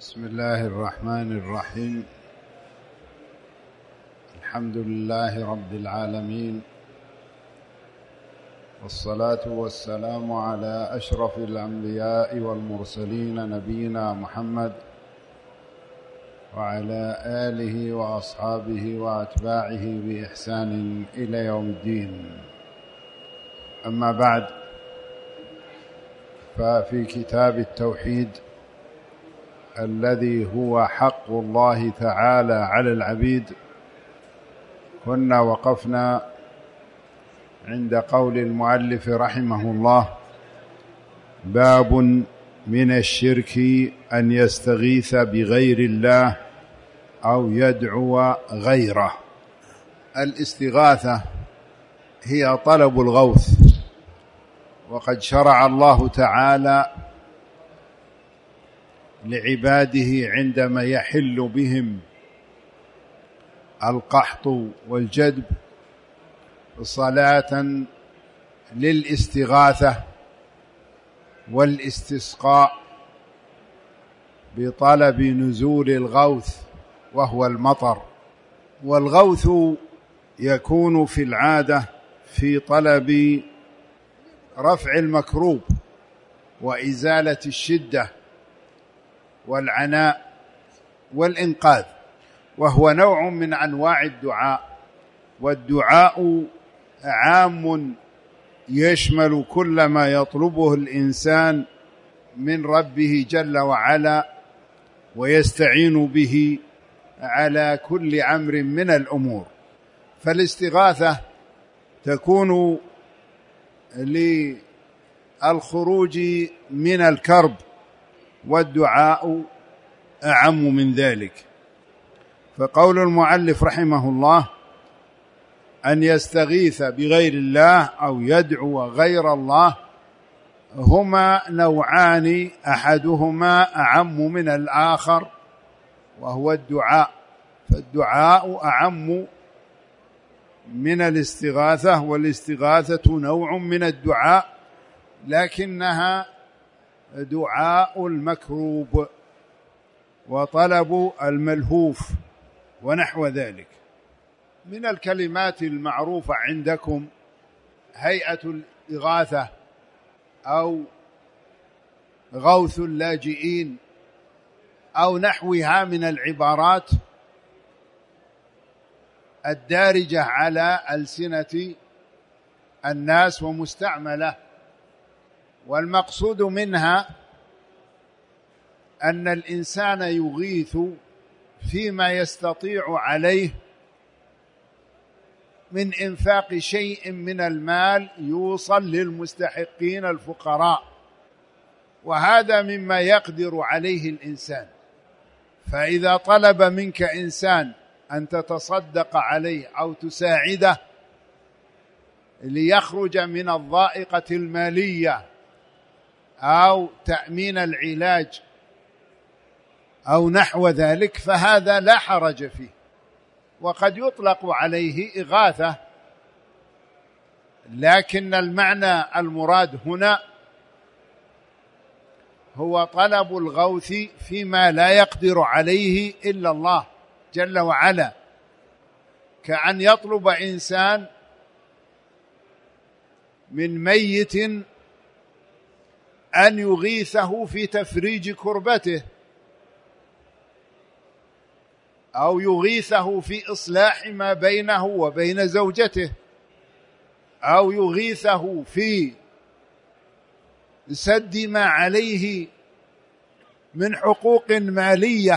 بسم الله الرحمن الرحيم. الحمد لله رب العالمين، والصلاة والسلام على أشرف الأنبياء والمرسلين نبينا محمد وعلى آله وأصحابه وأتباعه بإحسان إلى يوم الدين. أما بعد، ففي كتاب التوحيد الذي هو حق الله تعالى على العبيد كنا وقفنا عند قول المؤلف رحمه الله: باب من الشرك أن يستغيث بغير الله أو يدعو غيره. الاستغاثة هي طلب الغوث، وقد شرع الله تعالى لعباده عندما يحل بهم القحط والجدب صلاة للاستغاثة والاستسقاء بطلب نزول الغوث وهو المطر. والغوث يكون في العادة في طلب رفع المكروب وإزالة الشدة والعناء والإنقاذ، وهو نوع من أنواع الدعاء. والدعاء عام يشمل كل ما يطلبه الإنسان من ربه جل وعلا ويستعين به على كل أمر من الأمور. فالاستغاثة تكون للخروج من الكرب، والدعاء أعم من ذلك. فقول المؤلف رحمه الله: أن يستغيث بغير الله أو يدعو غير الله هما نوعان، أحدهما أعم من الآخر وهو الدعاء، فالدعاء أعم من الاستغاثة، والاستغاثة نوع من الدعاء لكنها دعاء المكروب وطلب الملهوف ونحو ذلك. من الكلمات المعروفة عندكم هيئة الإغاثة أو غوث اللاجئين أو نحوها من العبارات الدارجة على ألسنة الناس ومستعملة، والمقصود منها أن الإنسان يغيث فيما يستطيع عليه من إنفاق شيء من المال يوصل للمستحقين الفقراء، وهذا مما يقدر عليه الإنسان. فإذا طلب منك إنسان أن تتصدق عليه أو تساعده ليخرج من الضائقة المالية أو تأمين العلاج أو نحو ذلك، فهذا لا حرج فيه، وقد يطلق عليه إغاثة، لكن المعنى المراد هنا هو طلب الغوث فيما لا يقدر عليه إلا الله جل وعلا، كأن يطلب إنسان من ميت أن يغيثه في تفريج كربته، أو يغيثه في إصلاح ما بينه وبين زوجته، أو يغيثه في سد ما عليه من حقوق مالية،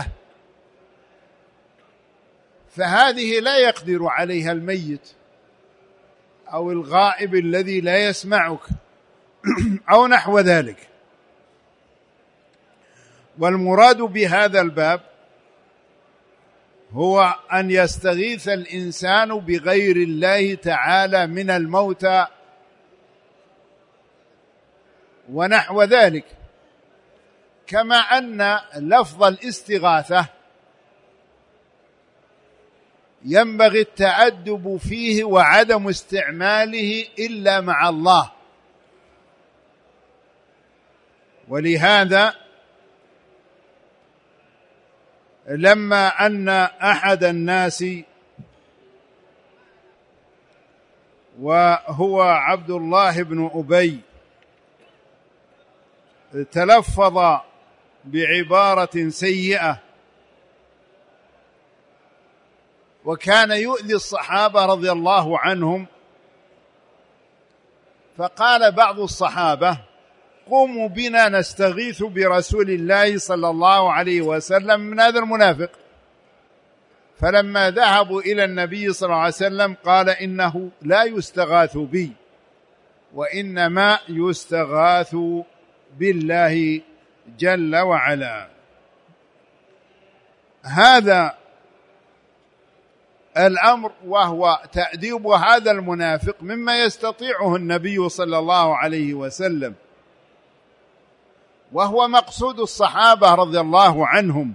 فهذه لا يقدر عليها الميت أو الغائب الذي لا يسمعك أو نحو ذلك. والمراد بهذا الباب هو أن يستغيث الإنسان بغير الله تعالى من الموتى ونحو ذلك، كما أن لفظ الاستغاثة ينبغي التأدب فيه وعدم استعماله إلا مع الله. ولهذا لما أن أحد الناس وهو عبد الله بن أبي تلفظ بعبارة سيئة وكان يؤذي الصحابة رضي الله عنهم، فقال بعض الصحابة: قوموا بنا نستغيث برسول الله صلى الله عليه وسلم من هذا المنافق. فلما ذهبوا إلى النبي صلى الله عليه وسلم قال: إنه لا يستغاث بي، وإنما يستغاث بالله جل وعلا. هذا الأمر وهو تأديب هذا المنافق مما يستطيعه النبي صلى الله عليه وسلم، وهو مقصود الصحابة رضي الله عنهم،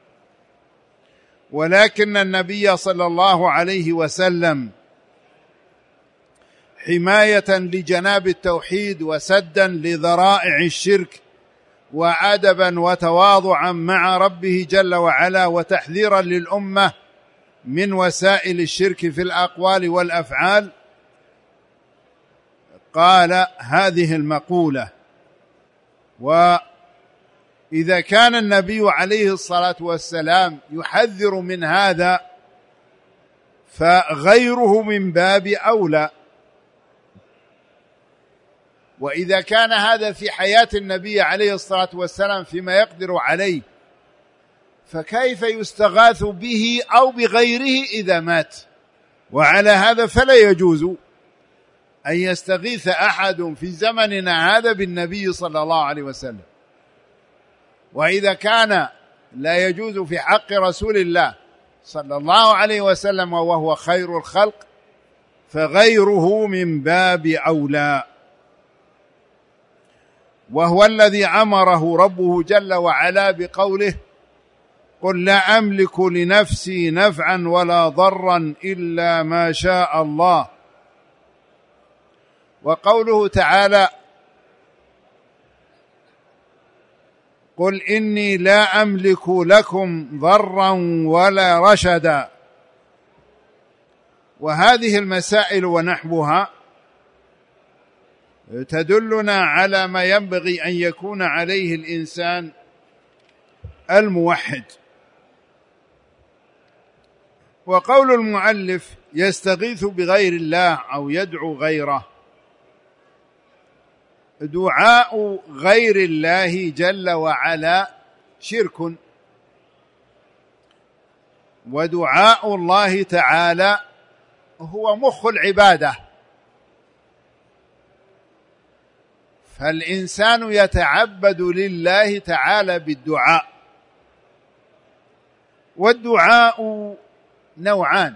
ولكن النبي صلى الله عليه وسلم حماية لجناب التوحيد وسدا لذرائع الشرك وأدبا وتواضعا مع ربه جل وعلا وتحذيرا للأمة من وسائل الشرك في الأقوال والأفعال، قال هذه المقولة. وإذا كان النبي عليه الصلاة والسلام يحذر من هذا فغيره من باب أولى. وإذا كان هذا في حياة النبي عليه الصلاة والسلام فيما يقدر عليه، فكيف يستغاث به أو بغيره إذا مات؟ وعلى هذا فلا يجوز أن يستغيث أحد في زمننا هذا بالنبي صلى الله عليه وسلم. وإذا كان لا يجوز في حق رسول الله صلى الله عليه وسلم وهو خير الخلق، فغيره من باب أولى. وهو الذي أمره ربه جل وعلا بقوله: قل لا أملك لنفسي نفعا ولا ضرا إلا ما شاء الله. وقوله تعالى: قل إني لا أملك لكم ضرا ولا رشدا. وهذه المسائل ونحوها تدلنا على ما ينبغي أن يكون عليه الإنسان الموحد. وقول المؤلف يستغيث بغير الله أو يدعو غيره، دعاء غير الله جل وعلا شرك، ودعاء الله تعالى هو مخ العبادة. فالإنسان يتعبد لله تعالى بالدعاء، والدعاء نوعان: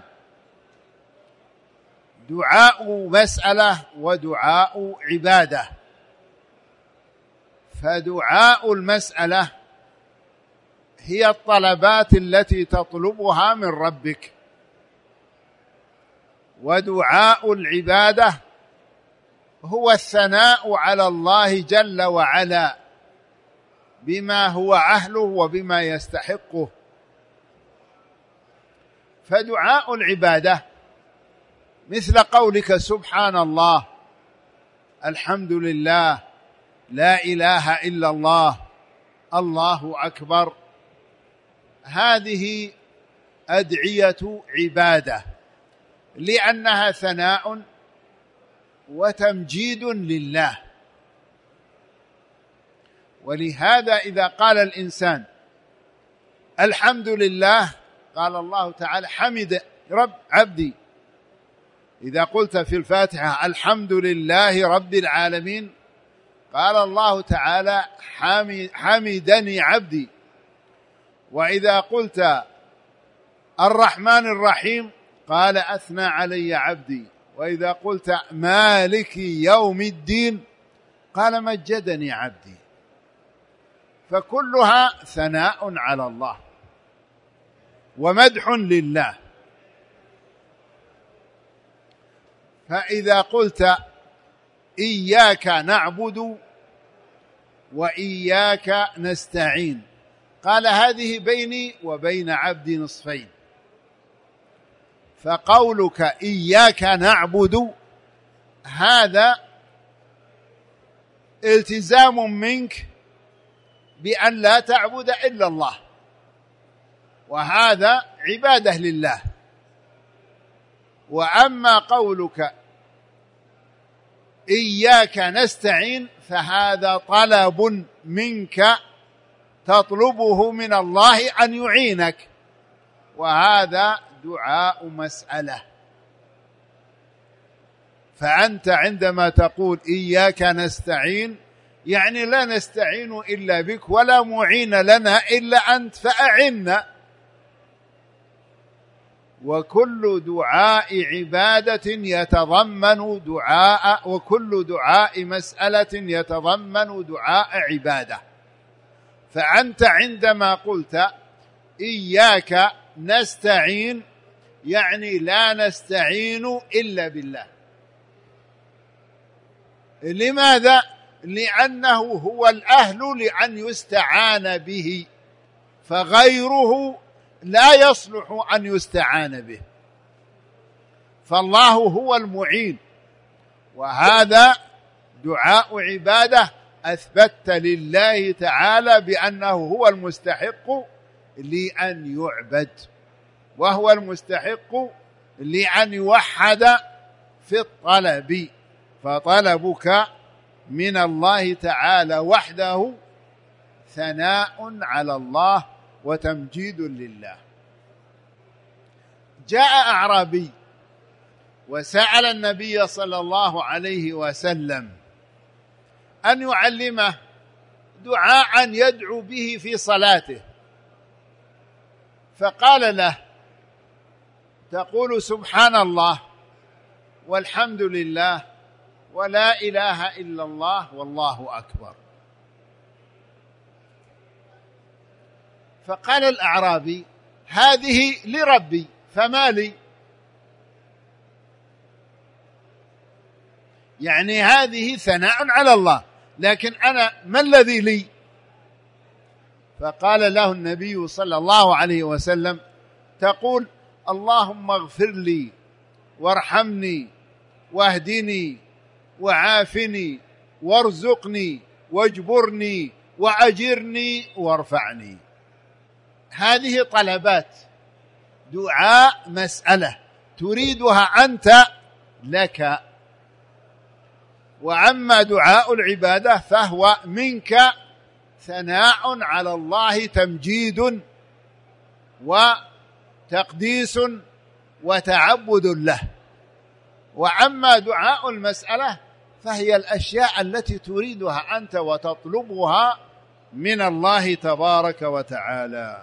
دعاء مسألة ودعاء عبادة. فدعاء المسألة هي الطلبات التي تطلبها من ربك، ودعاء العبادة هو الثناء على الله جل وعلا بما هو أهله وبما يستحقه. فدعاء العبادة مثل قولك سبحان الله، الحمد لله، لا إله إلا الله، الله أكبر، هذه أدعية عبادة، لأنها ثناء وتمجيد لله. ولهذا إذا قال الإنسان الحمد لله، قال الله تعالى: حمد رب عبدي. إذا قلت في الفاتحة الحمد لله رب العالمين، قال الله تعالى: حمدني عبدي. وإذا قلت الرحمن الرحيم، قال: أثنى علي عبدي. وإذا قلت مالك يوم الدين، قال: مجدني عبدي. فكلها ثناء على الله ومدح لله. فإذا قلت إياك نعبد وإياك نستعين، قال هذه بيني وبين عبدي نصفين، فقولك إياك نعبد هذا التزام منك بأن لا تعبد إلا الله، وهذا عبادة لله. وأما قولك إياك نستعين فهذا طلب منك تطلبه من الله أن يعينك، وهذا دعاء مسألة. فأنت عندما تقول إياك نستعين يعني لا نستعين إلا بك ولا معين لنا إلا أنت فأعنا. وكل دعاء عبادة يتضمن دعاء، وكل دعاء مسألة يتضمن دعاء عبادة. فأنت عندما قلت إياك نستعين يعني لا نستعين إلا بالله. لماذا؟ لأنه هو الأهل لأن يستعان به، فغيره لا يصلح أن يستعان به، فالله هو المعين. وهذا دعاء عبادة أثبت لله تعالى بأنه هو المستحق لأن يعبد، وهو المستحق لأن يوحد في الطلب. فطلبك من الله تعالى وحده ثناء على الله وتمجيد لله. جاء أعرابي وسأل النبي صلى الله عليه وسلم أن يعلمه دعاء يدعو به في صلاته، فقال له تقول سبحان الله والحمد لله ولا إله إلا الله والله أكبر. فقال الأعرابي هذه لربي فما لي؟ يعني هذه ثناء على الله، لكن أنا ما الذي لي؟ فقال له النبي صلى الله عليه وسلم تقول اللهم اغفر لي وارحمني واهدني وعافني وارزقني واجبرني وأجرني وارفعني. هذه طلبات دعاء مسألة تريدها أنت لك. وأما دعاء العبادة فهو منك ثناء على الله، تمجيد وتقديس وتعبد له. وأما دعاء المسألة فهي الأشياء التي تريدها أنت وتطلبها من الله تبارك وتعالى.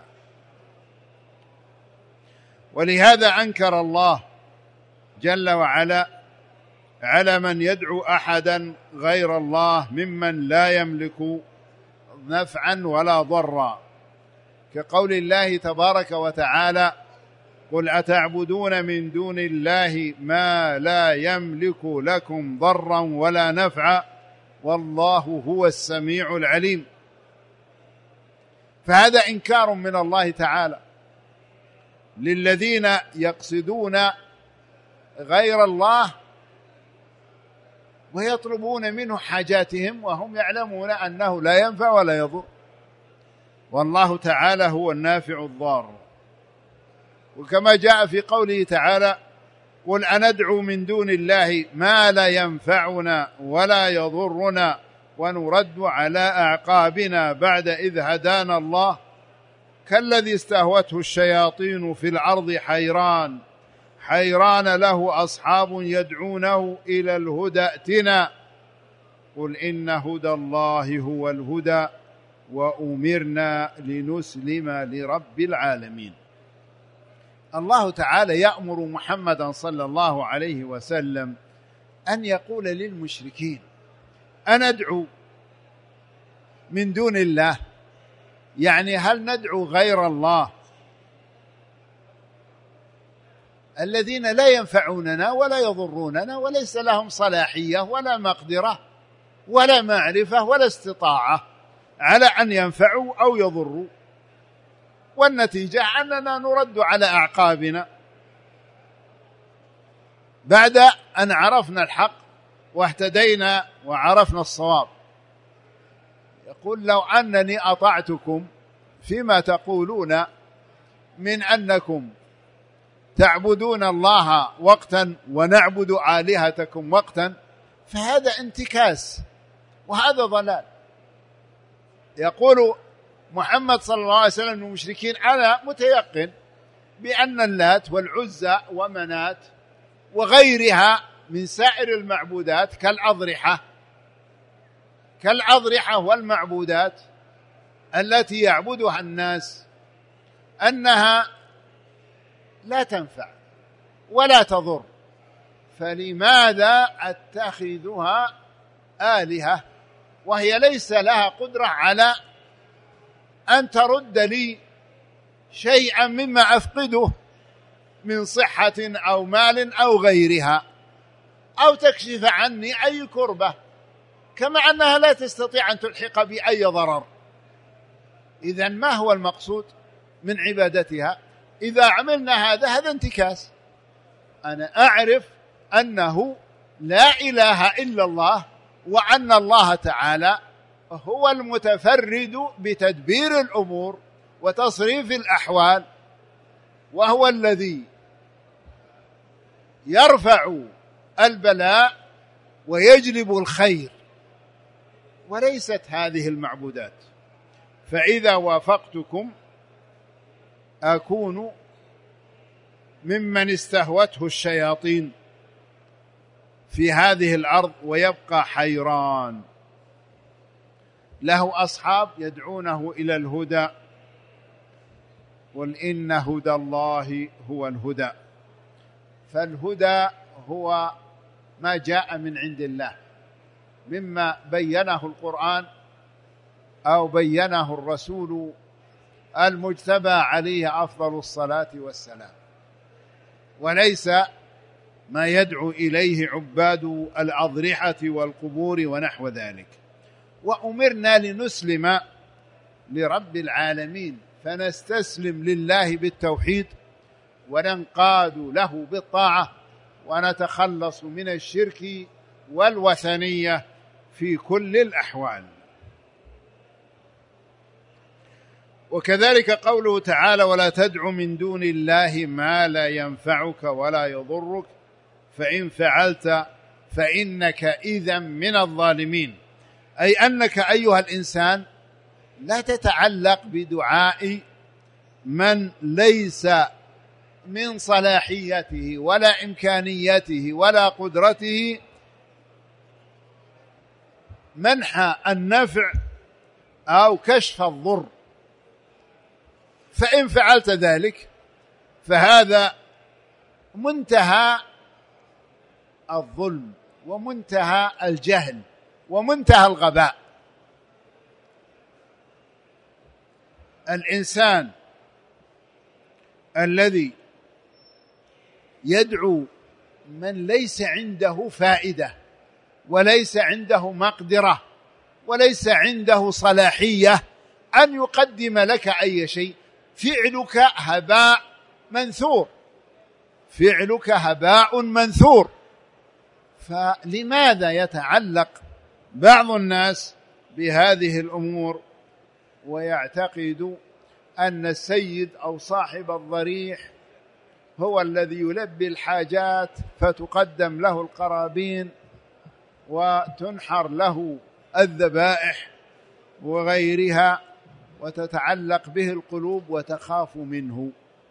ولهذا أنكر الله جل وعلا على من يدعو أحدا غير الله ممن لا يملك نفعا ولا ضرا، كقول الله تبارك وتعالى قل أتعبدون من دون الله ما لا يملك لكم ضرا ولا نفعا والله هو السميع العليم. فهذا إنكار من الله تعالى للذين يقصدون غير الله ويطلبون منه حاجاتهم وهم يعلمون أنه لا ينفع ولا يضر، والله تعالى هو النافع الضار. وكما جاء في قوله تعالى قل أندعو من دون الله ما لا ينفعنا ولا يضرنا ونرد على أعقابنا بعد إذ هدانا الله كالذي استهوته الشياطين في الأرض حيران له أصحاب يدعونه إلى الهدى ائتنا قل إن هدى الله هو الهدى وأمرنا لنسلم لرب العالمين. الله تعالى يأمر محمدا صلى الله عليه وسلم أن يقول للمشركين أندعو من دون الله، يعني هل ندعو غير الله الذين لا ينفعوننا ولا يضروننا وليس لهم صلاحية ولا مقدرة ولا معرفة ولا استطاعة على أن ينفعوا أو يضروا، والنتيجة أننا نرد على أعقابنا بعد أن عرفنا الحق واهتدينا وعرفنا الصواب. يقول: لو أنني أطعتكم فيما تقولون من أنكم تعبدون الله وقتا ونعبد آلهتكم وقتا، فهذا انتكاس وهذا ضلال. يقول محمد صلى الله عليه وسلم للمشركين: أنا متيقن بأن اللات والعزى ومنات وغيرها من سائر المعبودات كالأضرحة والمعبودات التي يعبدها الناس أنها لا تنفع ولا تضر، فلماذا أتخذها آلهة وهي ليس لها قدرة على أن ترد لي شيئا مما أفقده من صحة أو مال أو غيرها، أو تكشف عني أي كربة، كما أنها لا تستطيع أن تلحق بي أي ضرر. إذن ما هو المقصود من عبادتها؟ إذا عملنا هذا انتكاس. أنا أعرف أنه لا إله إلا الله، وأن الله تعالى هو المتفرد بتدبير الأمور وتصريف الأحوال، وهو الذي يرفع البلاء ويجلب الخير، وليست هذه المعبودات. فإذا وافقتكم أكون ممن استهوته الشياطين في هذه الأرض ويبقى حيران، له أصحاب يدعونه إلى الهدى، قل إن هدى الله هو الهدى. فالهدى هو ما جاء من عند الله مما بينه القرآن أو بينه الرسول المجتبى عليه أفضل الصلاة والسلام، وليس ما يدعو إليه عباد الأضرحة والقبور ونحو ذلك. وأمرنا لنسلم لرب العالمين، فنستسلم لله بالتوحيد وننقاد له بالطاعة، ونتخلص من الشرك والوثنية في كل الأحوال. وكذلك قوله تعالى: ولا تدع من دون الله ما لا ينفعك ولا يضرك فإن فعلت فإنك إذا من الظالمين. أي أنك أيها الإنسان لا تتعلق بدعاء من ليس من صلاحيته ولا إمكانيته ولا قدرته منح النفع أو كشف الضر. فإن فعلت ذلك فهذا منتهى الظلم ومنتهى الجهل ومنتهى الغباء. الإنسان الذي يدعو من ليس عنده فائدة وليس عنده مقدرة وليس عنده صلاحية أن يقدم لك أي شيء، فعلك هباء منثور، فعلك هباء منثور. فلماذا يتعلق بعض الناس بهذه الأمور ويعتقد أن السيد أو صاحب الضريح هو الذي يلبي الحاجات، فتقدم له القرابين وتنحر له الذبائح وغيرها، وتتعلق به القلوب وتخاف منه؟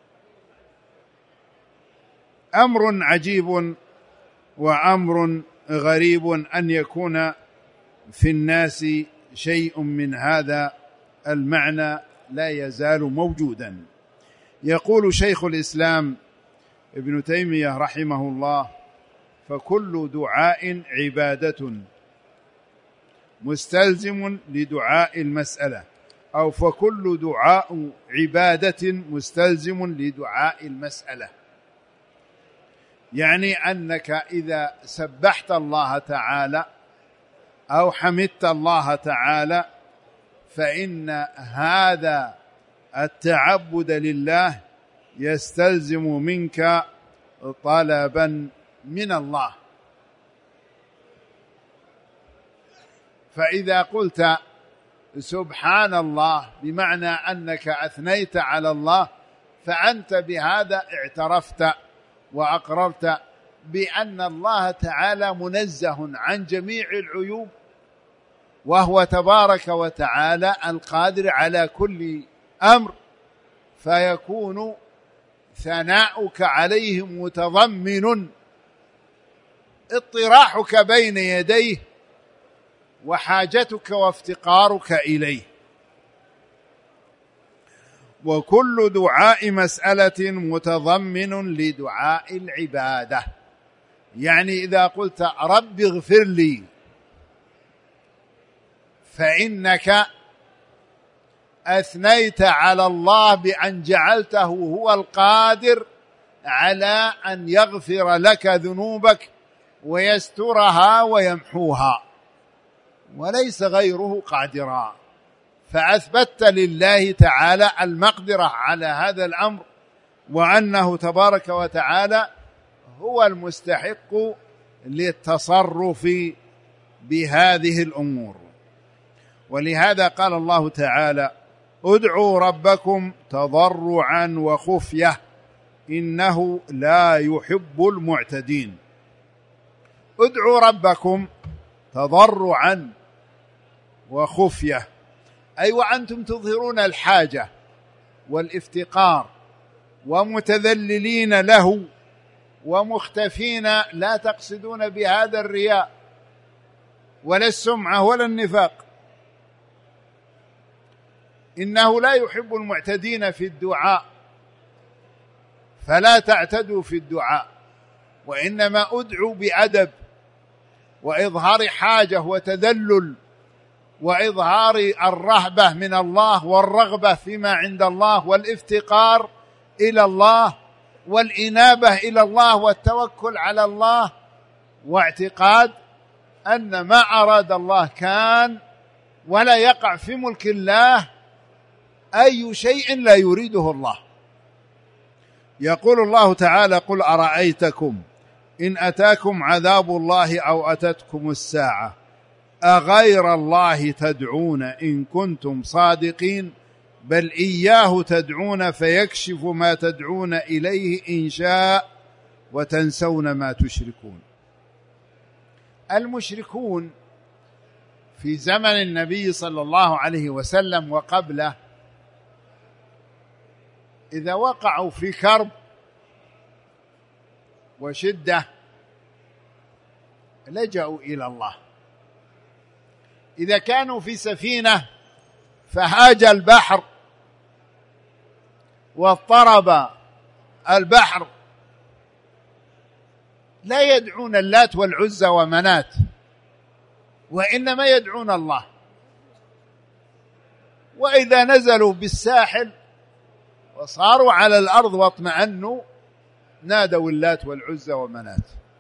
أمر عجيب وأمر غريب أن يكون في الناس شيء من هذا المعنى لا يزال موجودا. يقول شيخ الإسلام ابن تيمية رحمه الله: فكل دعاء عبادة مستلزم لدعاء المسألة، أو فكل دعاء عبادة مستلزم لدعاء المسألة. يعني أنك إذا سبحت الله تعالى أو حمدت الله تعالى فإن هذا التعبد لله يستلزم منك طلبا من الله. فإذا قلت سبحان الله بمعنى أنك أثنيت على الله، فأنت بهذا اعترفت وأقررت بأن الله تعالى منزه عن جميع العيوب، وهو تبارك وتعالى القادر على كل أمر، فيكون ثناؤك عليه متضمن اطراحك بين يديه وحاجتك وافتقارك إليه. وكل دعاء مسألة متضمن لدعاء العبادة. يعني إذا قلت رب اغفر لي، فإنك أثنيت على الله بأن جعلته هو القادر على أن يغفر لك ذنوبك ويسترها ويمحوها، وليس غيره قادرا. فأثبتت لله تعالى المقدرة على هذا الأمر، وأنه تبارك وتعالى هو المستحق للتصرف بهذه الأمور. ولهذا قال الله تعالى: ادعوا ربكم تضرعا وخفية إنه لا يحب المعتدين. ادعوا ربكم تضرعا وخفية، أي وأنتم تظهرون الحاجة والافتقار ومتذللين له ومختفين، لا تقصدون بهذا الرياء ولا السمعة ولا النفاق. إنه لا يحب المعتدين في الدعاء، فلا تعتدوا في الدعاء، وإنما أدعوا بأدب وإظهار حاجة وتذلل وإظهار الرهبة من الله والرغبة فيما عند الله والافتقار إلى الله والإنابة إلى الله والتوكل على الله، واعتقاد أن ما أراد الله كان، ولا يقع في ملك الله أي شيء لا يريده الله. يقول الله تعالى: قل أرأيتكم إن أتاكم عذاب الله أو أتتكم الساعة أغير الله تدعون إن كنتم صادقين بل إياه تدعون فيكشف ما تدعون إليه إن شاء وتنسون ما تشركون. المشركون في زمن النبي صلى الله عليه وسلم وقبله إذا وقعوا في كرب وشدة لجأوا إلى الله. إذا كانوا في سفينة فهاج البحر واضطرب البحر لا يدعون اللات والعزى ومنات، وإنما يدعون الله. وإذا نزلوا بالساحل وصاروا على الأرض واطمأنوا نادوا اللات والعزى ومنات.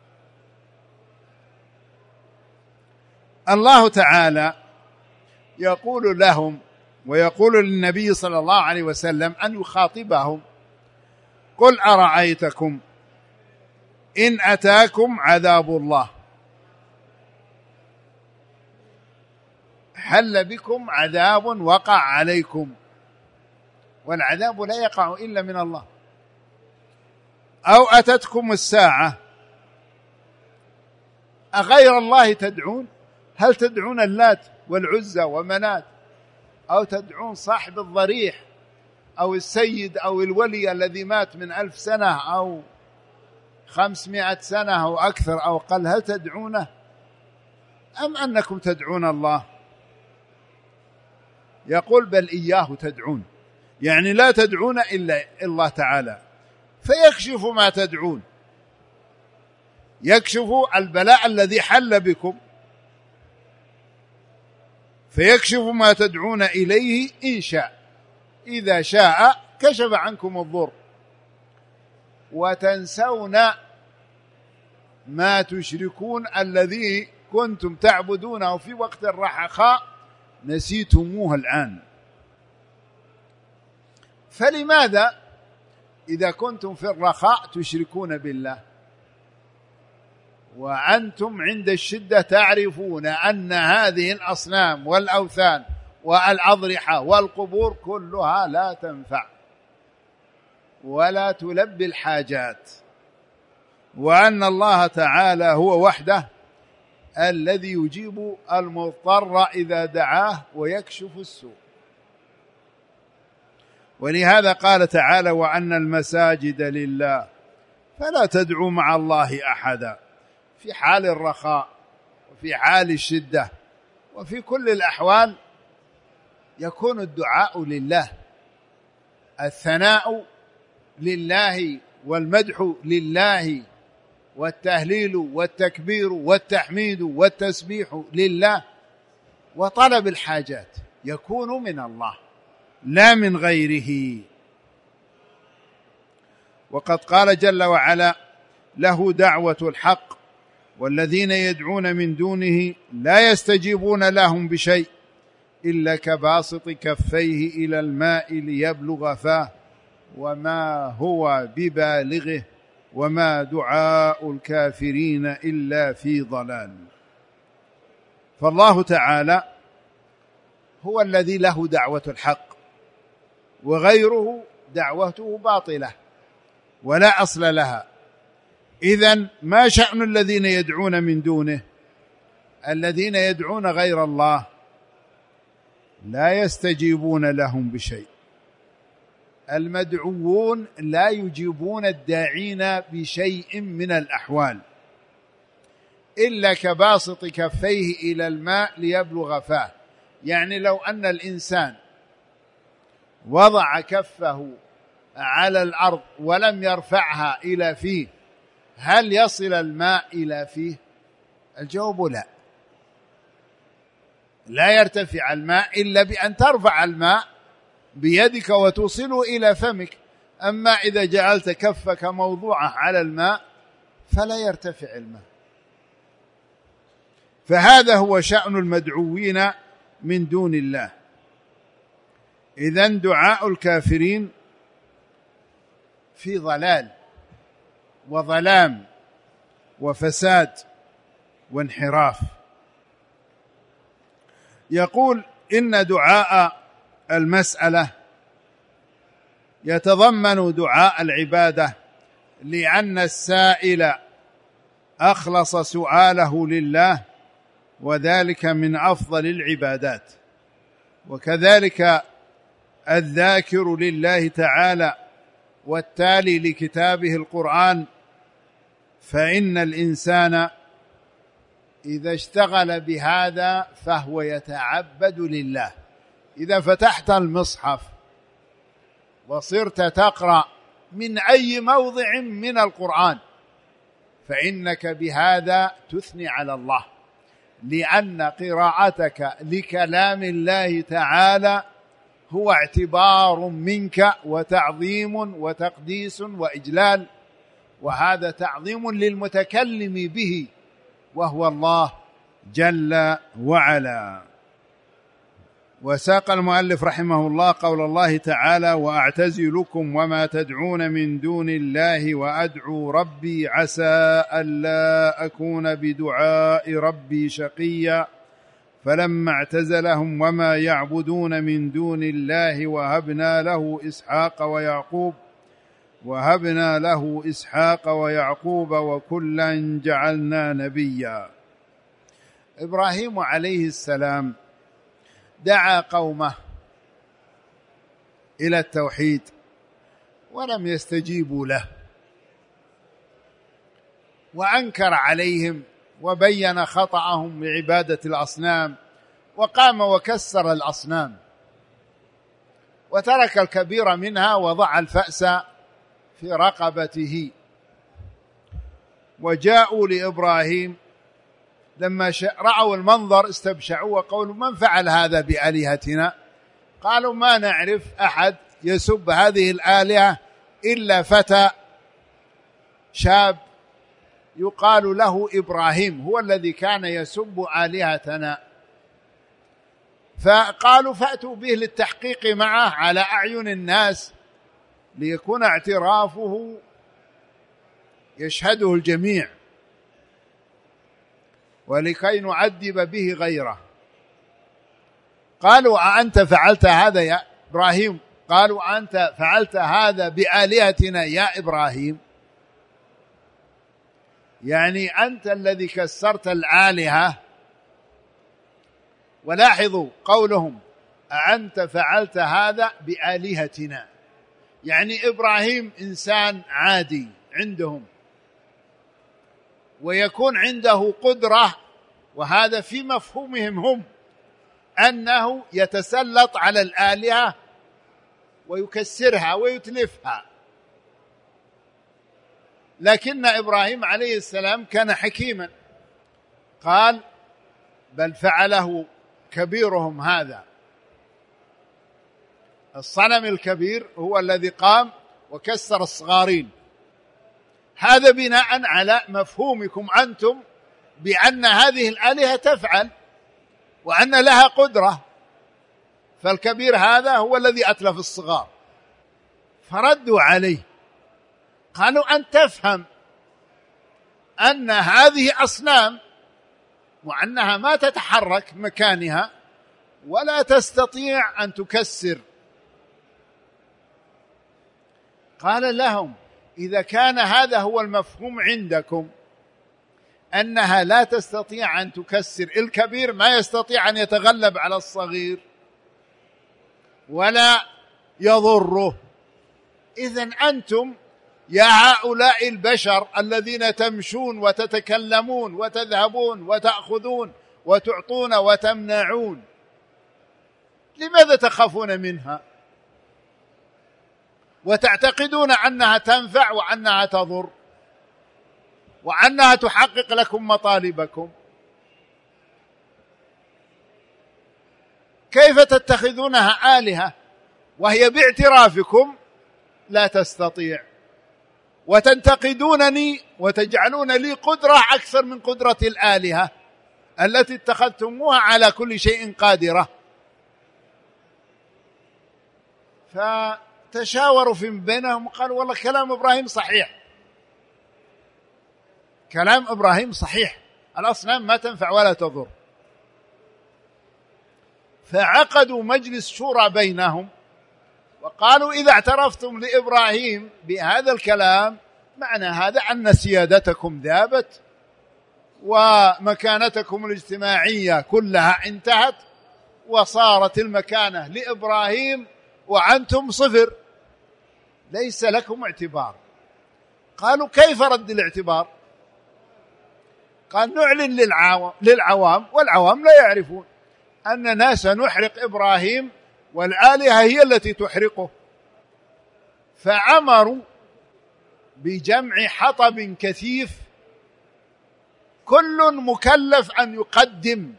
الله تعالى يقول لهم ويقول للنبي صلى الله عليه وسلم أن يخاطبهم: قل أرأيتكم إن أتاكم عذاب الله، حل بكم عذاب وقع عليكم، والعذاب لا يقع إلا من الله، أو أتتكم الساعة أغير الله تدعون؟ هل تدعون اللات والعزى ومنات، أو تدعون صاحب الضريح أو السيد أو الولي الذي مات من 1000 سنة أو 500 سنة أو أكثر أو قل؟ هل تدعونه أم أنكم تدعون الله؟ يقول: بل إياه تدعون، يعني لا تدعون إلا الله تعالى، فيكشف ما تدعون، يكشف البلاء الذي حل بكم، فيكشف ما تدعون إليه إن شاء، إذا شاء كشف عنكم الضر، وتنسون ما تشركون الذي كنتم تعبدونه في وقت الرخاء نسيتموه الآن. فلماذا إذا كنتم في الرخاء تشركون بالله وأنتم عند الشدة تعرفون أن هذه الأصنام والأوثان والأضرحة والقبور كلها لا تنفع ولا تلبي الحاجات، وأن الله تعالى هو وحده الذي يجيب المضطر إذا دعاه ويكشف السوء. ولهذا قال تعالى: وأن المساجد لله فلا تدعوا مع الله أحدا، في حال الرخاء وفي حال الشدة وفي كل الأحوال يكون الدعاء لله، الثناء لله والمدح لله والتهليل والتكبير والتحميد والتسبيح لله، وطلب الحاجات يكون من الله لا من غيره. وقد قال جل وعلا: له دعوة الحق والذين يدعون من دونه لا يستجيبون لهم بشيء إلا كباسط كفيه إلى الماء ليبلغ فاه وما هو ببالغه وما دعاء الكافرين إلا في ضلال. فالله تعالى هو الذي له دعوة الحق، وغيره دعوته باطلة ولا أصل لها. إذن ما شأن الذين يدعون من دونه؟ الذين يدعون غير الله لا يستجيبون لهم بشيء، المدعوون لا يجيبون الداعين بشيء من الأحوال إلا كباسط كفيه إلى الماء ليبلغ فاه. يعني لو أن الإنسان وضع كفه على الأرض ولم يرفعها إلى فيه، هل يصل الماء إلى فيه؟ الجواب لا، لا يرتفع الماء إلا بأن ترفع الماء بيدك وتوصله إلى فمك. أما إذا جعلت كفك موضوعة على الماء فلا يرتفع الماء. فهذا هو شأن المدعوين من دون الله. إذن دعاء الكافرين في ضلال وظلام وفساد وانحراف. يقول: إن دعاء المسألة يتضمن دعاء العبادة، لأن السائل أخلص سؤاله لله، وذلك من أفضل العبادات. وكذلك الذاكر لله تعالى والتالي لكتابه القرآن، فإن الإنسان إذا اشتغل بهذا فهو يتعبد لله. إذا فتحت المصحف وصرت تقرأ من أي موضع من القرآن فإنك بهذا تثني على الله، لأن قراءتك لكلام الله تعالى هو اعتبار منك وتعظيم وتقديس وإجلال، وهذا تعظيم للمتكلم به وهو الله جل وعلا. وساق المؤلف رحمه الله قول الله تعالى: وأعتزلكم وما تدعون من دون الله وأدعو ربي عسى ألا أكون بدعاء ربي شقيا فلما اعتزلهم وما يعبدون من دون الله وهبنا له إسحاق ويعقوب وكلا جعلنا نبيا. إبراهيم عليه السلام دعا قومه إلى التوحيد ولم يستجيبوا له، وأنكر عليهم وبين خطأهم بعبادة الأصنام، وقام وكسر الأصنام وترك الكبير منها وضع الفأس في رقبته. وجاءوا لإبراهيم لما رأوا المنظر استبشعوا وقالوا: من فعل هذا بآلهتنا؟ قالوا: ما نعرف أحد يسب هذه الآلهة إلا فتى شاب يقال له إبراهيم، هو الذي كان يسب آلهتنا. فقالوا: فأتوا به للتحقيق معه على أعين الناس ليكون اعترافه يشهده الجميع، ولكي نعذب به غيره. قالوا أأنت فعلت هذا يا إبراهيم؟ قالوا أنت فعلت هذا بآلهتنا يا إبراهيم، يعني أنت الذي كسرت الآلهة. ولاحظوا قولهم أأنت فعلت هذا بآلهتنا، يعني إبراهيم إنسان عادي عندهم، ويكون عنده قدرة، وهذا في مفهومهم هم، أنه يتسلط على الآلهة ويكسرها ويتلفها. لكن إبراهيم عليه السلام كان حكيما، قال بل فعله كبيرهم هذا. الصنم الكبير هو الذي قام وكسر الصغارين. هذا بناء على مفهومكم أنتم بأن هذه الآلهة تفعل وأن لها قدرة، فالكبير هذا هو الذي أتلف الصغار. فردوا عليه قالوا أن تفهم أن هذه أصنام وأنها ما تتحرك مكانها ولا تستطيع أن تكسر. قال لهم إذا كان هذا هو المفهوم عندكم أنها لا تستطيع أن تكسر، الكبير ما يستطيع أن يتغلب على الصغير ولا يضره، إذن أنتم يا هؤلاء البشر الذين تمشون وتتكلمون وتذهبون وتأخذون وتعطون وتمنعون، لماذا تخافون منها وتعتقدون أنها تنفع وأنها تضر وأنها تحقق لكم مطالبكم؟ كيف تتخذونها آلهة وهي باعترافكم لا تستطيع، وتنتقدونني وتجعلون لي قدرة أكثر من قدرة الآلهة التي اتخذتموها على كل شيء قادرة؟ فتشاوروا في بينهم وقالوا والله كلام إبراهيم صحيح، كلام إبراهيم صحيح، الأصنام ما تنفع ولا تضر. فعقدوا مجلس شورى بينهم وقالوا إذا اعترفتم لإبراهيم بهذا الكلام معنى هذا أن سيادتكم ذابت ومكانتكم الاجتماعية كلها انتهت وصارت المكانة لإبراهيم وأنتم صفر، ليس لكم اعتبار. قالوا كيف رد الاعتبار؟ قال نعلن للعوام والعوام لا يعرفون أننا سنحرق إبراهيم والآلهة هي التي تحرقه. فأمروا بجمع حطب كثيف، كل مكلف أن يقدم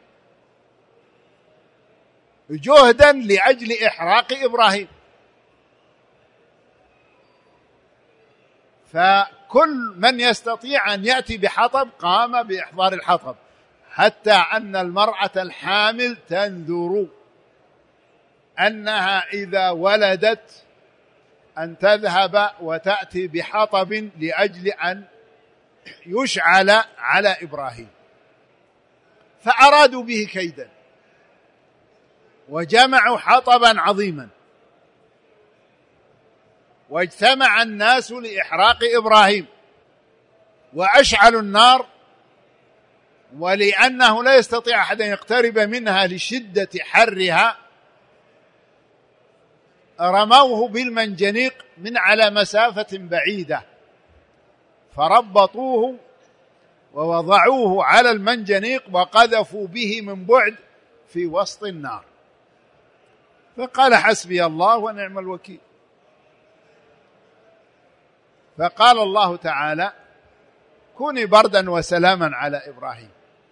جهدا لأجل إحراق إبراهيم. فكل من يستطيع أن يأتي بحطب قام بإحضار الحطب، حتى أن المرأة الحامل تنذر أنها إذا ولدت أن تذهب وتأتي بحطب لأجل أن يشعل على إبراهيم. فأرادوا به كيدا وجمعوا حطبا عظيما، واجتمع الناس لإحراق إبراهيم وأشعلوا النار، ولأنه لا يستطيع أحد أن يقترب منها لشدة حرها رموه بالمنجنيق من على مسافة بعيدة، فربطوه ووضعوه على المنجنيق وقذفوا به من بعد في وسط النار. فقال حسبي الله ونعم الوكيل. فقال الله تعالى كوني بردا وسلاما على إبراهيم،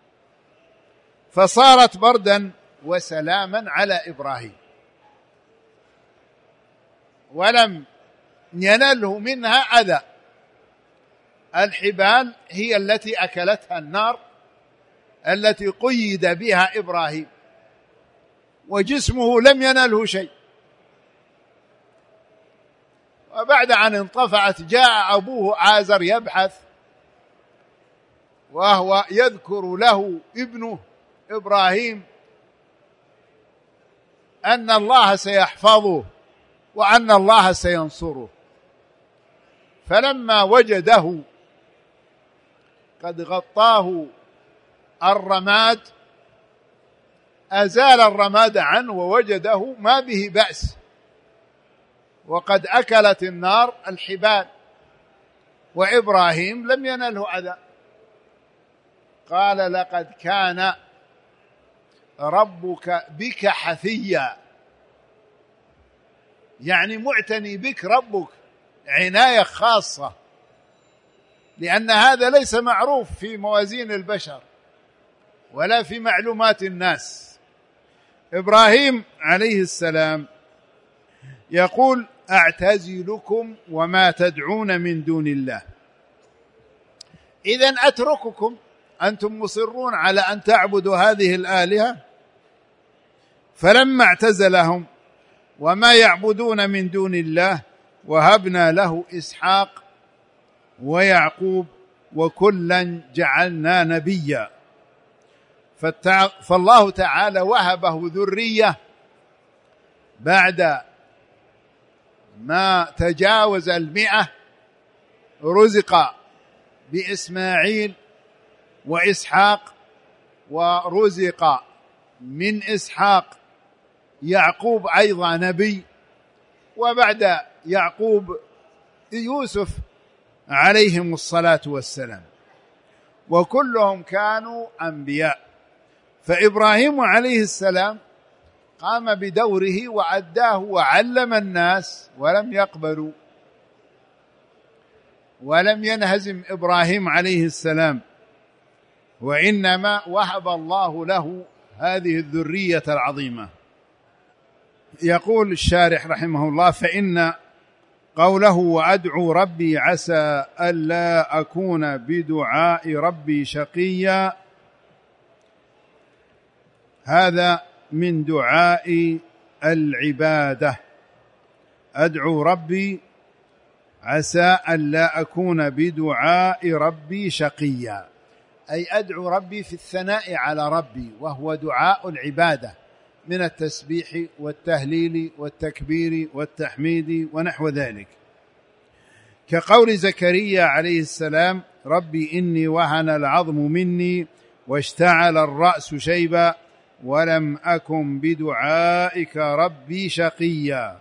فصارت بردا وسلاما على إبراهيم، ولم ينله منها أذى. الحبال هي التي أكلتها النار التي قيد بها إبراهيم، وجسمه لم ينله شيء. وبعد أن انطفأت جاء أبوه عازر يبحث، وهو يذكر له ابنه إبراهيم أن الله سيحفظه وأن الله سينصره. فلما وجده قد غطاه الرماد أزال الرماد عنه ووجده ما به بأس، وقد أكلت النار الحبال، وإبراهيم لم ينله أذى. قال لقد كان ربك بك حفيا، يعني معتني بك ربك عناية خاصة، لأن هذا ليس معروف في موازين البشر ولا في معلومات الناس. إبراهيم عليه السلام يقول أعتزلكم وما تدعون من دون الله، إذن أترككم، أنتم مصرون على أن تعبدوا هذه الآلهة. فلما اعتزلهم وما يعبدون من دون الله وهبنا له إسحاق ويعقوب وكلا جعلنا نبيا. فالله تعالى وهبه ذرية بعد ما تجاوز 100، رزق بإسماعيل وإسحاق، ورزق من إسحاق يعقوب أيضا نبي، وبعد يعقوب يوسف عليهم الصلاة والسلام، وكلهم كانوا أنبياء. فإبراهيم عليه السلام قام بدوره وأداه وعلم الناس ولم يقبلوا، ولم ينهزم إبراهيم عليه السلام، وإنما وهب الله له هذه الذرية العظيمة. يقول الشارح رحمه الله: فإن قوله وأدعو ربي عسى ألا أكون بدعاء ربي شقيا، هذا من دعاء العبادة. أدعو ربي عسى ألا أكون بدعاء ربي شقيا، أي أدعو ربي في الثناء على ربي، وهو دعاء العبادة من التسبيح والتهليل والتكبير والتحميد ونحو ذلك، كقول زكريا عليه السلام: ربي إني وهن العظم مني واشتعل الرأس شيبا ولم أكن بدعائك ربي شقيا.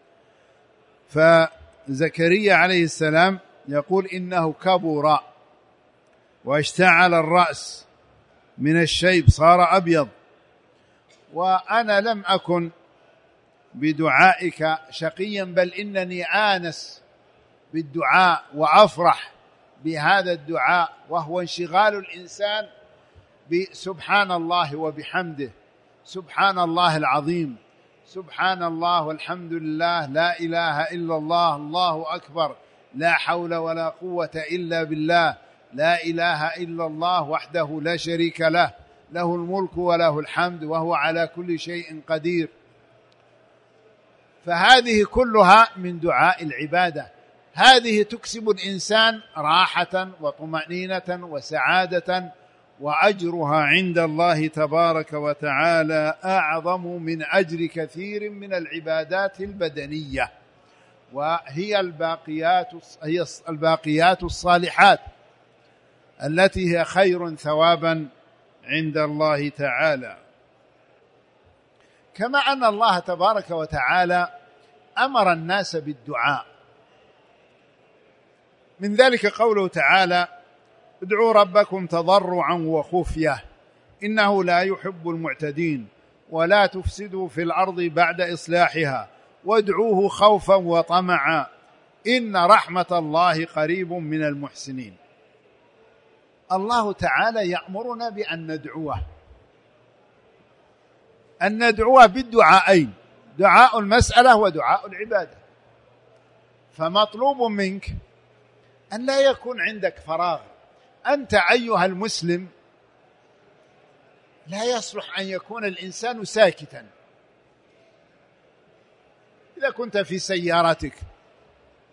فزكريا عليه السلام يقول إنه كبر واشتعل الرأس من الشيب، صار أبيض، وأنا لم أكن بدعائك شقيا، بل إنني آنس بالدعاء وأفرح بهذا الدعاء، وهو انشغال الإنسان بسبحان الله وبحمده، سبحان الله العظيم، سبحان الله والحمد لله، لا إله إلا الله، الله أكبر، لا حول ولا قوة إلا بالله، لا إله إلا الله وحده لا شريك له، له الملك وله الحمد وهو على كل شيء قدير. فهذه كلها من دعاء العبادة، هذه تكسب الإنسان راحة وطمأنينة وسعادة، وأجرها عند الله تبارك وتعالى أعظم من أجر كثير من العبادات البدنية، وهي الباقيات الصالحات التي هي خير ثوابا عند الله تعالى. كما أن الله تبارك وتعالى أمر الناس بالدعاء، من ذلك قوله تعالى: ادعوا ربكم تضرعا وخفية إنه لا يحب المعتدين ولا تفسدوا في الأرض بعد إصلاحها وادعوه خوفا وطمعا إن رحمة الله قريب من المحسنين. الله تعالى يأمرنا بأن ندعوه بالدعاءين، دعاء المسألة ودعاء العبادة. فمطلوب منك أن لا يكون عندك فراغ. أنت أيها المسلم لا يصلح أن يكون الإنسان ساكتا. إذا كنت في سيارتك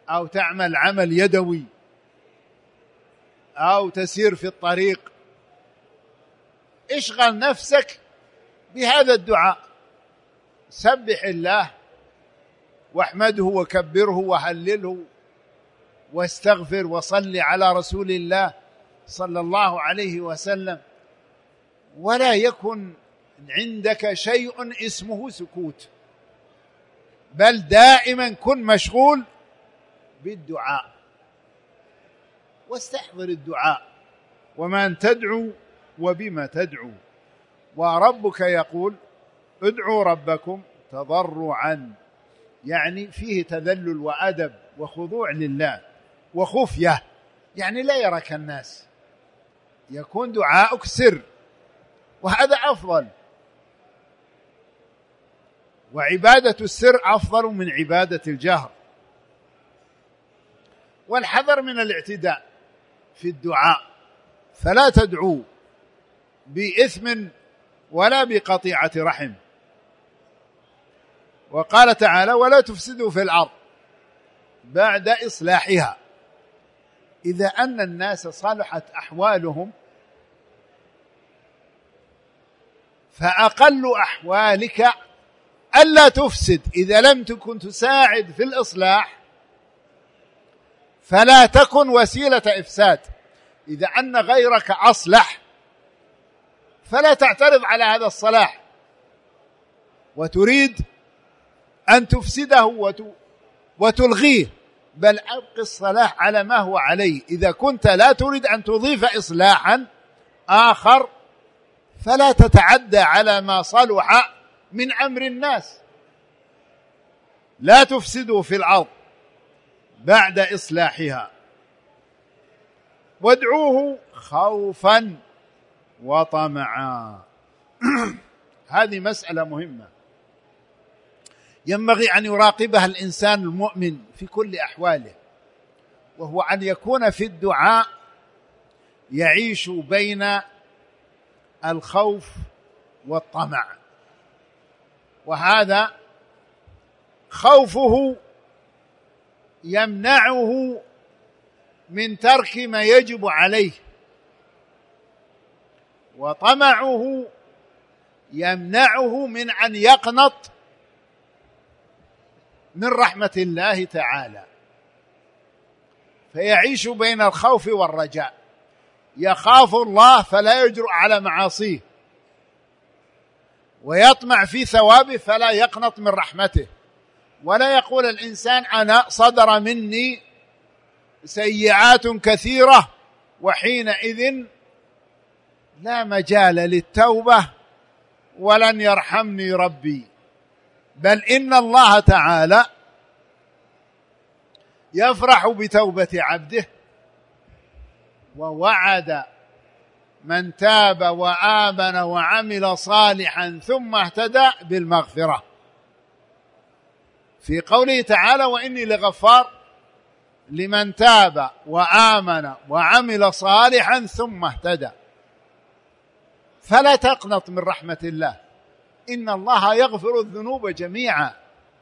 أو تعمل عمل يدوي أو تسير في الطريق، اشغل نفسك بهذا الدعاء، سبح الله واحمده وكبره وهلله واستغفر وصل على رسول الله صلى الله عليه وسلم، ولا يكن عندك شيء اسمه سكوت، بل دائما كن مشغول بالدعاء، واستحضر الدعاء ومن تدعو وبما تدعو. وربك يقول ادعوا ربكم تضرعا، يعني فيه تذلل وأدب وخضوع لله وخفية، يعني لا يراك الناس، يكون دعاؤك سر، وهذا أفضل، وعبادة السر أفضل من عبادة الجهر. والحذر من الاعتداء في الدعاء، فلا تدعو بإثم ولا بقطيعة رحم. وقال تعالى ولا تفسدوا في الأرض بعد إصلاحها. إذا أن الناس صلحت أحوالهم فأقل أحوالك ألا تفسد. إذا لم تكن تساعد في الإصلاح فلا تكن وسيلة إفساد. إذا أن غيرك أصلح فلا تعترض على هذا الصلاح وتريد أن تفسده وتلغيه، بل أبقي الصلاح على ما هو عليه. إذا كنت لا تريد أن تضيف إصلاحا آخر فلا تتعدى على ما صلح من أمر الناس. لا تفسدوا في الأرض بعد إصلاحها وادعوه خوفا وطمعا. هذه مسألة مهمة ينبغي أن يراقبها الإنسان المؤمن في كل أحواله، وهو أن يكون في الدعاء يعيش بين الخوف والطمع. وهذا خوفه يمنعه من ترك ما يجب عليه، وطمعه يمنعه من أن يقنط من رحمة الله تعالى. فيعيش بين الخوف والرجاء، يخاف الله فلا يجرؤ على معاصيه، ويطمع في ثوابه فلا يقنط من رحمته. ولا يقول الإنسان أنا صدر مني سيئات كثيرة وحينئذ لا مجال للتوبة ولن يرحمني ربي، بل إن الله تعالى يفرح بتوبة عبده، ووعد من تاب وآمن وعمل صالحا ثم اهتدى بالمغفرة في قوله تعالى وإني لغفار لمن تاب وآمن وعمل صالحا ثم اهتدى. فلا تقنط من رحمة الله، إن الله يغفر الذنوب جميعا.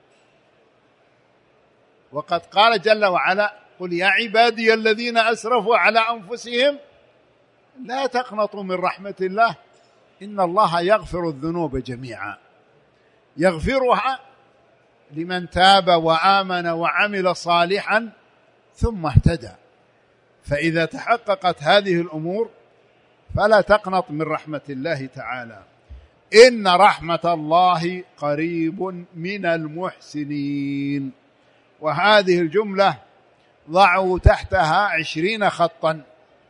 وقد قال جل وعلا قل يا عبادي الذين أسرفوا على أنفسهم لا تقنطوا من رحمة الله إن الله يغفر الذنوب جميعا، يغفرها لمن تاب وآمن وعمل صالحا ثم اهتدى. فإذا تحققت هذه الأمور فلا تقنط من رحمة الله تعالى. إن رحمة الله قريب من المحسنين. وهذه الجملة ضعوا تحتها 20 خطا.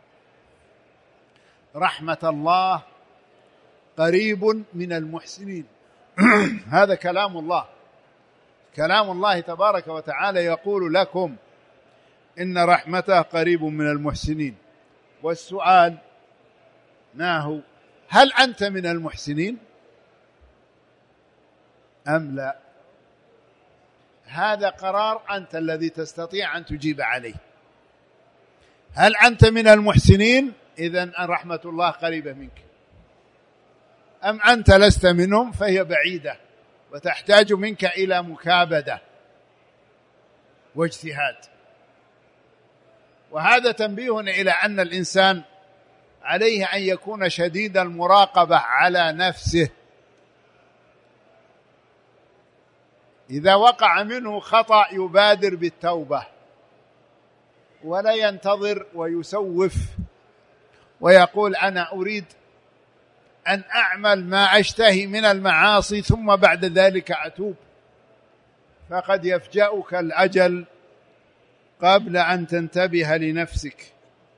رحمة الله قريب من المحسنين. هذا كلام الله، كلام الله تبارك وتعالى يقول لكم إن رحمته قريب من المحسنين. والسؤال ما هو؟ هل أنت من المحسنين أم لا؟ هذا قرار أنت الذي تستطيع أن تجيب عليه. هل أنت من المحسنين؟ إذن رحمة الله قريبة منك. أم أنت لست منهم فهي بعيدة وتحتاج منك إلى مكابدة واجتهاد. وهذا تنبيه إلى أن الإنسان عليه أن يكون شديد المراقبة على نفسه. إذا وقع منه خطأ يبادر بالتوبة ولا ينتظر ويسوف ويقول أنا أريد أن أعمل ما أشتهي من المعاصي ثم بعد ذلك أتوب، فقد يفجأك الأجل قبل أن تنتبه لنفسك.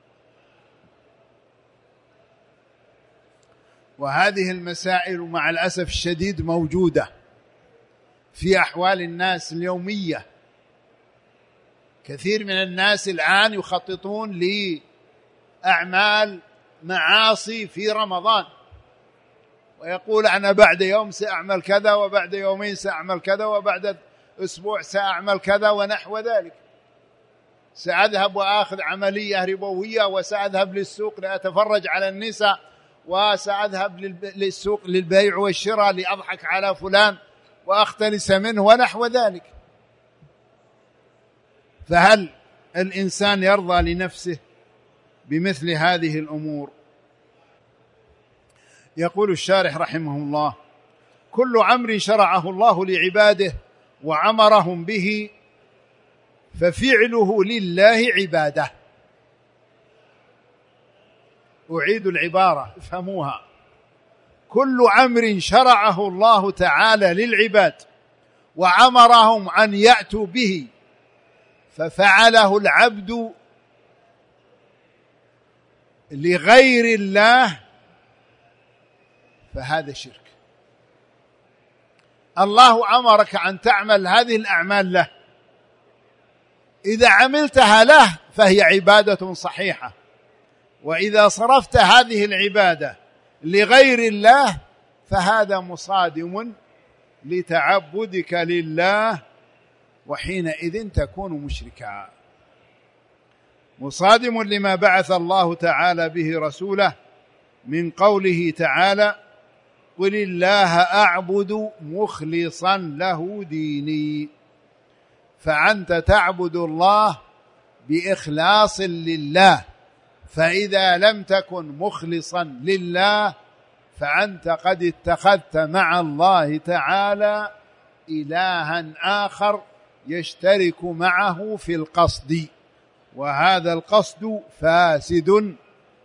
وهذه المسائل مع الأسف الشديد موجودة في أحوال الناس اليومية. كثير من الناس الآن يخططون لأعمال معاصي في رمضان، ويقول أنا بعد يوم سأعمل كذا، وبعد يومين سأعمل كذا، وبعد أسبوع سأعمل كذا ونحو ذلك. سأذهب وآخذ عملية ربوية، وسأذهب للسوق لأتفرج على النساء، وسأذهب للسوق للبيع والشراء لأضحك على فلان وأختلس منه ونحو ذلك. فهل الإنسان يرضى لنفسه بمثل هذه الأمور؟ يقول الشارح رحمه الله: كل أمر شرعه الله لعباده وعمرهم به ففعله لله عباده. أعيد العبارة افهموها: كل أمر شرعه الله تعالى للعباد وعمرهم أن يأتوا به ففعله العبد لغير الله فهذا شرك. الله أمرك أن تعمل هذه الأعمال له، إذا عملتها له فهي عبادة صحيحة، وإذا صرفت هذه العبادة لغير الله فهذا مصادم لتعبدك لله، وحينئذ تكون مشركا، مصادم لما بعث الله تعالى به رسوله من قوله تعالى: قل الله أعبد مخلصا له ديني. فأنت تعبد الله بإخلاص لله، فإذا لم تكن مخلصا لله فأنت قد اتخذت مع الله تعالى إلها آخر يشترك معه في القصد، وهذا القصد فاسد،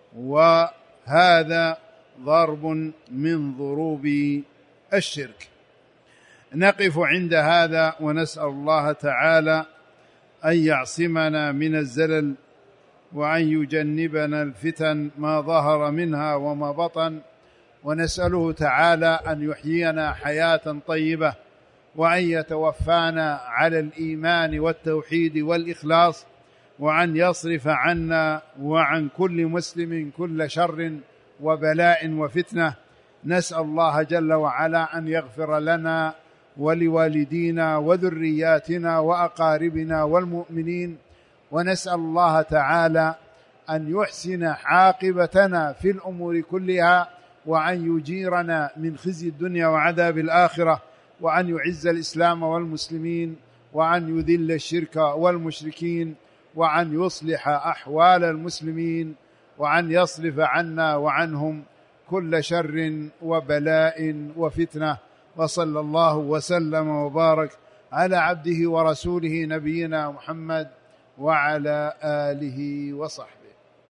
وهذا ضرب من ضروب الشرك. نقف عند هذا ونسأل الله تعالى أن يعصمنا من الزلل، وأن يجنبنا الفتن ما ظهر منها وما بطن، ونسأله تعالى أن يحيينا حياة طيبة، وأن يتوفانا على الإيمان والتوحيد والإخلاص، وأن يصرف عنا وعن كل مسلم كل شر وبلاء وفتنة. نسأل الله جل وعلا أن يغفر لنا ولوالدينا وذرياتنا وأقاربنا والمؤمنين، ونسأل الله تعالى أن يحسن عاقبتنا في الأمور كلها، وأن يجيرنا من خزي الدنيا وعذاب الآخرة، وأن يعز الإسلام والمسلمين، وأن يذل الشرك والمشركين، وأن يصلح أحوال المسلمين، وأن يصرف عنا وعنهم كل شر وبلاء وفتنة. وصلى الله وسلم وبارك على عبده ورسوله نبينا محمد وعلى آله وصحبه.